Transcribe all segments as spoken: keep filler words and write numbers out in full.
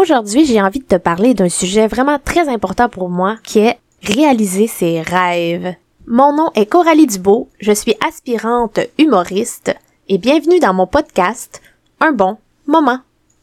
Aujourd'hui, j'ai envie de te parler d'un sujet vraiment très important pour moi, qui est réaliser ses rêves. Mon nom est Coralie Dubeau, je suis aspirante humoriste et bienvenue dans mon podcast Un bon moment.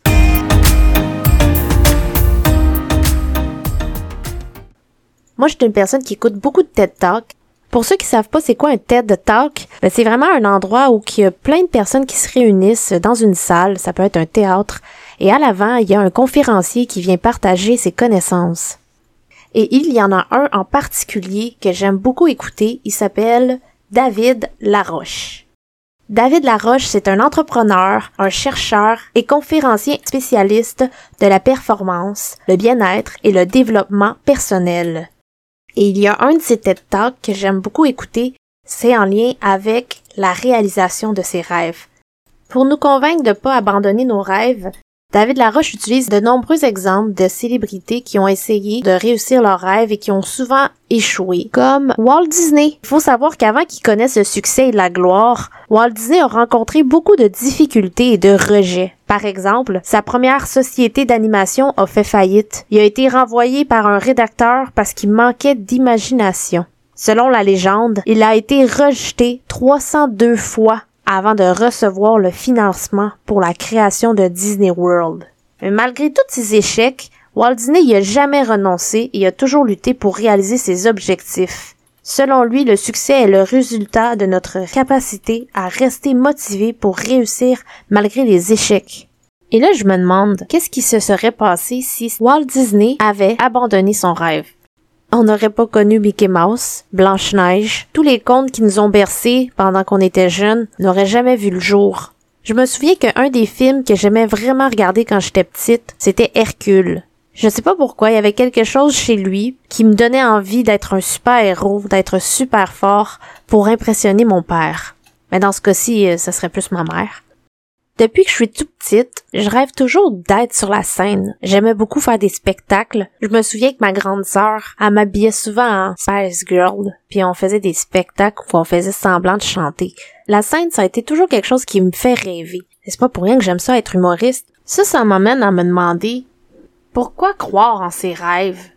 Moi, je suis une personne qui écoute beaucoup de TED Talk. Pour ceux qui savent pas c'est quoi un TED Talk, ben c'est vraiment un endroit où il y a plein de personnes qui se réunissent dans une salle, ça peut être un théâtre, et à l'avant, il y a un conférencier qui vient partager ses connaissances. Et il y en a un en particulier que j'aime beaucoup écouter, il s'appelle David Laroche. David Laroche, c'est un entrepreneur, un chercheur et conférencier spécialiste de la performance, le bien-être et le développement personnel. Et il y a un de ces TED Talks que j'aime beaucoup écouter, c'est en lien avec la réalisation de ses rêves. Pour nous convaincre de ne pas abandonner nos rêves, David Laroche utilise de nombreux exemples de célébrités qui ont essayé de réussir leurs rêves et qui ont souvent échoué, comme Walt Disney. Il faut savoir qu'avant qu'il connaisse le succès et la gloire, Walt Disney a rencontré beaucoup de difficultés et de rejets. Par exemple, sa première société d'animation a fait faillite. Il a été renvoyé par un rédacteur parce qu'il manquait d'imagination. Selon la légende, il a été rejeté trois cent deux fois avant de recevoir le financement pour la création de Disney World. Mais malgré tous ces échecs, Walt Disney n'y a jamais renoncé et a toujours lutté pour réaliser ses objectifs. Selon lui, le succès est le résultat de notre capacité à rester motivé pour réussir malgré les échecs. Et là, je me demande, qu'est-ce qui se serait passé si Walt Disney avait abandonné son rêve? On n'aurait pas connu Mickey Mouse, Blanche-Neige, tous les contes qui nous ont bercés pendant qu'on était jeunes n'auraient jamais vu le jour. Je me souviens qu'un des films que j'aimais vraiment regarder quand j'étais petite, c'était Hercule. Je sais pas pourquoi, il y avait quelque chose chez lui qui me donnait envie d'être un super-héros, d'être super fort pour impressionner mon père. Mais dans ce cas-ci, ça serait plus ma mère. Depuis que je suis toute petite, je rêve toujours d'être sur la scène. J'aimais beaucoup faire des spectacles. Je me souviens que ma grande sœur, elle m'habillait souvent en Spice Girl, puis on faisait des spectacles où on faisait semblant de chanter. La scène, ça a été toujours quelque chose qui me fait rêver. Et c'est pas pour rien que j'aime ça être humoriste. Ça, ça m'amène à me demander pourquoi croire en ses rêves?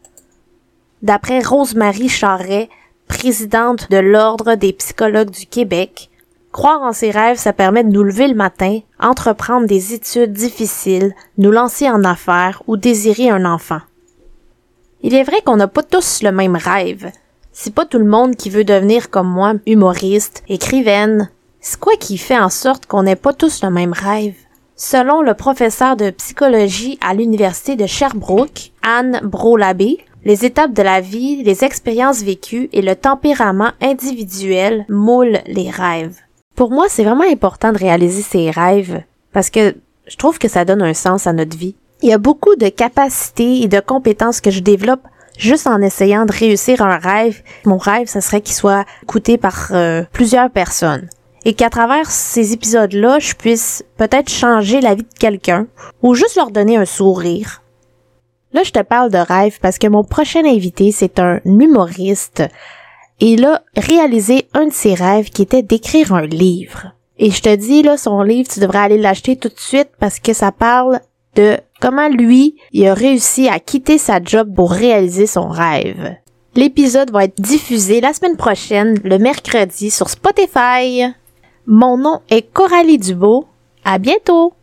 D'après Rose-Marie Charret, présidente de l'Ordre des psychologues du Québec, croire en ses rêves, ça permet de nous lever le matin, entreprendre des études difficiles, nous lancer en affaires ou désirer un enfant. Il est vrai qu'on n'a pas tous le même rêve. C'est pas tout le monde qui veut devenir comme moi, humoriste, écrivaine. C'est quoi qui fait en sorte qu'on n'ait pas tous le même rêve? Selon le professeur de psychologie à l'université de Sherbrooke, Anne Brault-Labbé, les étapes de la vie, les expériences vécues et le tempérament individuel moulent les rêves. Pour moi, c'est vraiment important de réaliser ses rêves parce que je trouve que ça donne un sens à notre vie. Il y a beaucoup de capacités et de compétences que je développe juste en essayant de réussir un rêve. Mon rêve, ce serait qu'il soit écouté par euh, plusieurs personnes et qu'à travers ces épisodes-là, je puisse peut-être changer la vie de quelqu'un ou juste leur donner un sourire. Là, je te parle de rêve parce que mon prochain invité, c'est un humoriste. Et il a réalisé un de ses rêves qui était d'écrire un livre. Et je te dis, là, son livre, tu devrais aller l'acheter tout de suite parce que ça parle de comment lui, il a réussi à quitter sa job pour réaliser son rêve. L'épisode va être diffusé la semaine prochaine, le mercredi, sur Spotify. Mon nom est Coralie Dubeau. À bientôt!